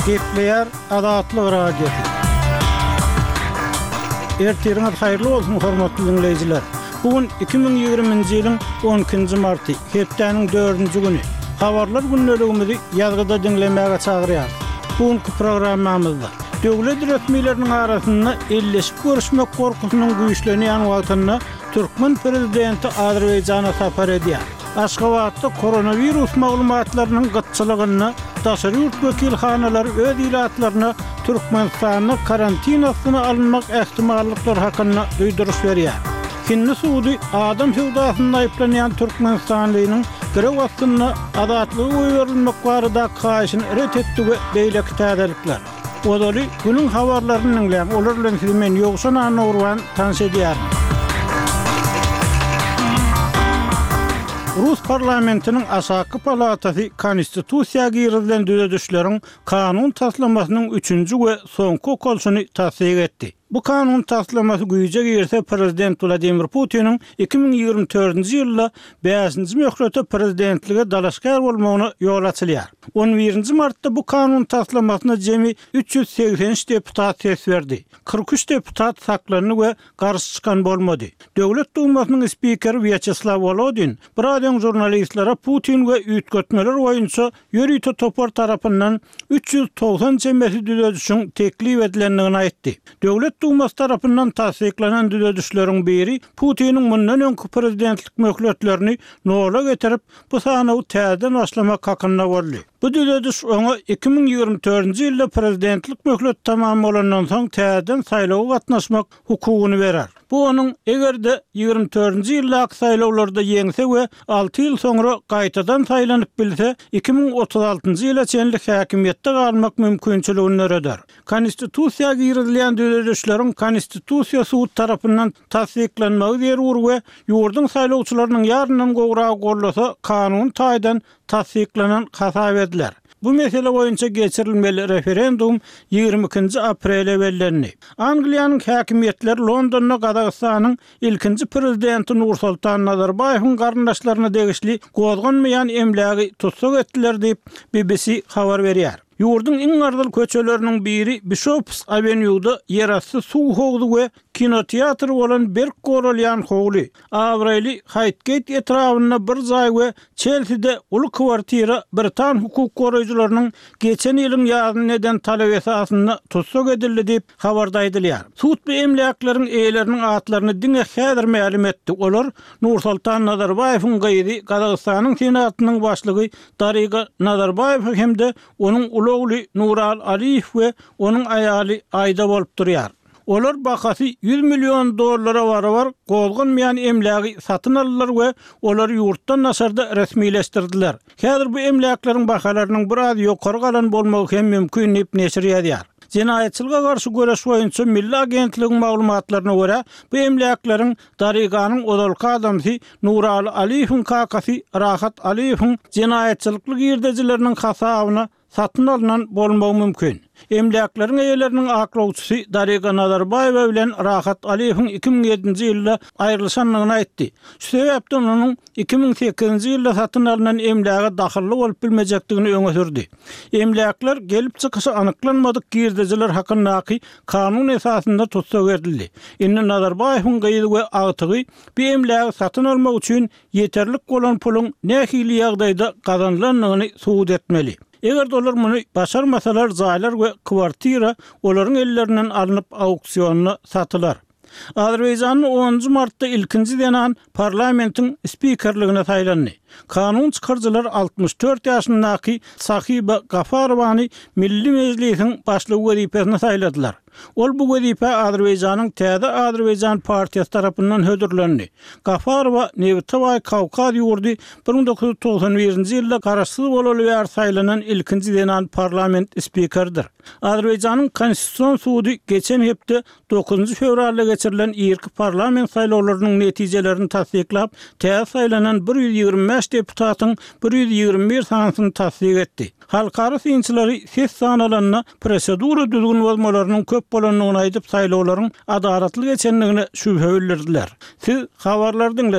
Kepler adatlı radyosu. Ertiriniz hayırlı olsun hormatly dinleyijiler. Bugün 2020-nji ýylyň 12-nji marty, hepdeniň 4-nji güni. Habarlar günneligimizi ýazgyda dinlemäge çagyrýar. Bugünkü programmamyzda döwlet resmiýetleriniň arasynda elleşip görüşmek gorkusynyň güýçlenýän wagtynda Türkmen prezidenti Azerbaýjana sapar edýär. Aşgabatda koronavirus maglumatlarynyň gytçylygyny daşary ýurt wekilhanalary öz ilatlaryna Türkmenistanyň karantinasyna alınmak ähtimallyklary hakynda duýduruş berýär. Hinni Suudi adam hewdasyny aýplanýan Türkmenistanlynyň grew wagtyna adatlygy goýberilmek barada kaýşyny ret etdige beýle täzelikler. Odaly günüň habarlaryny dinleýän olar bilen men ýogşan anurwan tanış edýär. Rus parlamentinin aşağı palatası konstitusiya girilen düzedişlerin kanun taslamasynyň 3-nji we soňky okolşuny tasdik etdi. Bu kanun taslaması güýje girse prezident Vladimir Putin'in 2024-nji ýylda 5-nji möhürete prezidentlige dalaşgar bolmagyna ýol açylýar. 11-nji martda bu kanun taslamasyna jemi 383 deputat ses berdi. 43 deputat saklandy we garşy çykan bolmady. Döwlet dumasynyň spikeri Vyacheslav Volodin bir aýdan jurnalistlere Putin we üýtgetmeler boýunça ýörüýte topar tarapyndan 390 jemgyýeti düzedişiň teklip edilendigini aýtdy. Döwlet Dumas tarapyndan tasdiklanan düzedişleriň biri Putin'in mundan öňkü prezidentlik möhüretlerini nola getirip bu sanawy täzeden başlamak hakynda boldy. Bu düzediş ona 2024-nji ýylda prezidentlik möhüreti tamam bolandan soň täzeden saýlawa gatnaşmak hukugyny berer. Bu onun egerde 24-nji ýyldaky saýlawlarda ýeňse we 6 ýyl soňra gaýtadan saýlanyp bilse 2036-njy ýyla çenlik häkimiýetde galmak mümkinçiligini örer. Konstitusiýa girilýän düzedişleriň konstitusiýa suud tarapyndan tasdiklanmagy zerur we ýurdun saýlawçylarynyň ýaryndan gowrak gollasa kanun taýdan tasdiklanan hasap ediler. Bu mesele boyunca geçirilmeli referendum 22 aprele bellendi. Angliýanyň häkimiýetleri Londonda Gazagystanyň ilkinji prezidenti Nursultan Nazarbayewiň garyndaşlaryna degişli gozganmaýan emlägi tutsak etdiler diýip BBC habar berýär. Ýurdun iň ardyl köçeleriniň biri Bishops Avenue'da ýerasty suw howzy we kinoteatr bolan Berk goralýan howly. Avreli Highgate etrawyna bir zaý we Chelsea'de uly kwartira Britan hukuk goraýjylarynyň geçen ýylyň ýazyny neden talap esasynda tutsak edildi diýip habarda aýdylýar. Suud bu emläkleriň eýleriniň atlaryny diňe häzir ma'lum etdi. Olar Nursultan Nazarbayewiň gaýry Gazagystanyň senatynyň başlygy Dariga Nazarbayew hemde onuň Ulu Nural Aliyev we onuň aýaly aýda bolup durýar. Olar bakasy $100 milyon var gozganmaýan emlägi satyn aldylar we olar ýurtdan nasarda resmileşdirdiler. Häzir bu emläkleriň bakalarynyň biraz ýokary galan bolmagy hem mümkin diýip neşir ýazýar. Jinayetçilige garşy göreş boýunça Milli Agentligiň maglumatlaryna görä, bu emläkleriň Dariganyň odalky adamsy Nural Aliyewiň kakasy Rahat Aliyewiň jinayetçilikli girdejileriniň hasabyna satyn alynan bolmagy mümkin. Emläkleriň eýleriniň aklawçysy Dariga Nazarbayew bilen Rahat Aliyewiň 2007-nji ýylda aýrylyşanlygyny aýtdy. Şu sebäpden onuň 2008-nji ýylda satyn alynan emläge dahilli bolup bilmejekdigini öňe sürdi. Emläkler gelip çykyşy anyklanmadyk girdejiler hakyndaky kanun esasynda tutsak edildi. Indi Nazarbayewiň gaýdy we agtygy bu emläge satyn almak üçin ýeterlik bolan puluň nähili ýagdaýda gazanlanlygyny suwd etmeli. Eger dolar muny başarmasalar zaýlar we kwartira olaryň ellerinden alınıp auksionuna satylar. Azerbaýjanyň 10 martda ilkinji denan parlamentiň spikerligine saýlandy. Kanun çykarjylar 64 ýaşyndaky Sahiba Gafarowany Milli Mejlisiň başlygy wezipesine saýladylar. Ol bu wezipe Azerbaýjanyň Täze Azerbaýjan partiýasy tarapyndan hödürlendi. Gafarowa Nevtaway Kawkaz ýurdy 1991-nji ýylda garaşsyz bolaly ýar saýlanan ilkinji denan parlament spikerdir. Azerbaýjanyň konstitusiýon sudy geçen hepde 9 fevralda geçirilen ilk parlament saýlawlarynyň netijelerini tasdiklap, täze saýlanan 125 deputatyň 121 sanasyny tasdik etdi. Halkara synçylary ses sanalarına prosedura düzgün bolmalarynyň köp bolanyny aýdyp saýlawlaryň adalatly geçenligine şübhe bildirdiler. Siz habarlardan